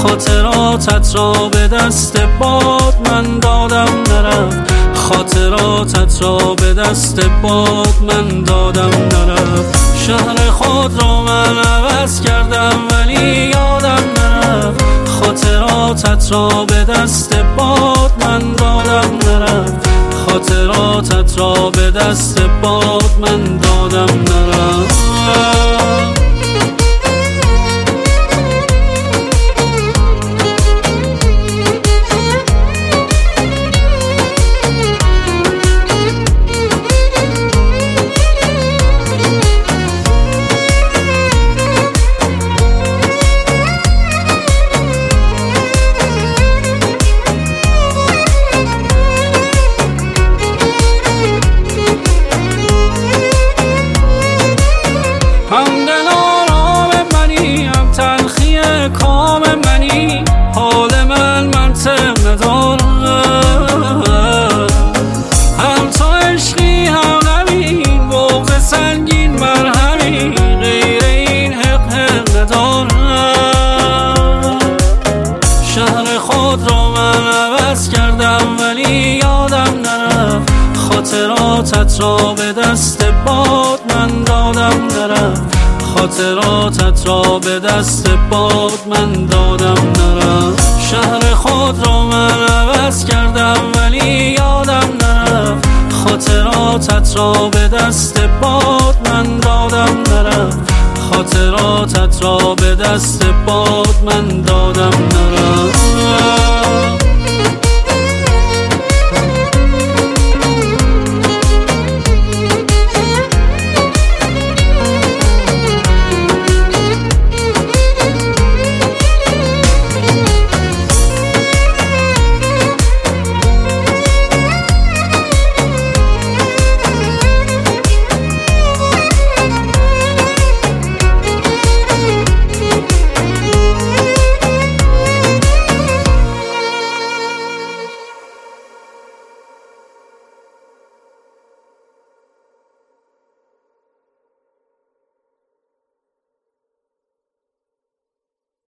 خاطراتت را به دست باد من دادم نرفت، خاطراتت را به دست باد من دادم نرفت. شهر خود را من عوض کردم ولی یادم نرفت، خاطراتت را به دست باد من دادم نرفت، خاطراتت را به دست باد من دادم نرفت. کام منی حال من منطق ندارم، هم تو عشقی هم غمین بغض سنگین بر همین، غیر این حق ندارم. شهر خود را من عوض کردم ولی یادم نرفت، خاطراتت را به دست باد من دادم نرفت، خاطراتت را به دست باد من دادم نرفت. شهر خود را من عوض کردم ولی یادم نرفت، خاطراتت را به دست باد من دادم نرفت، خاطراتت را به دست باد من دادم نرفت.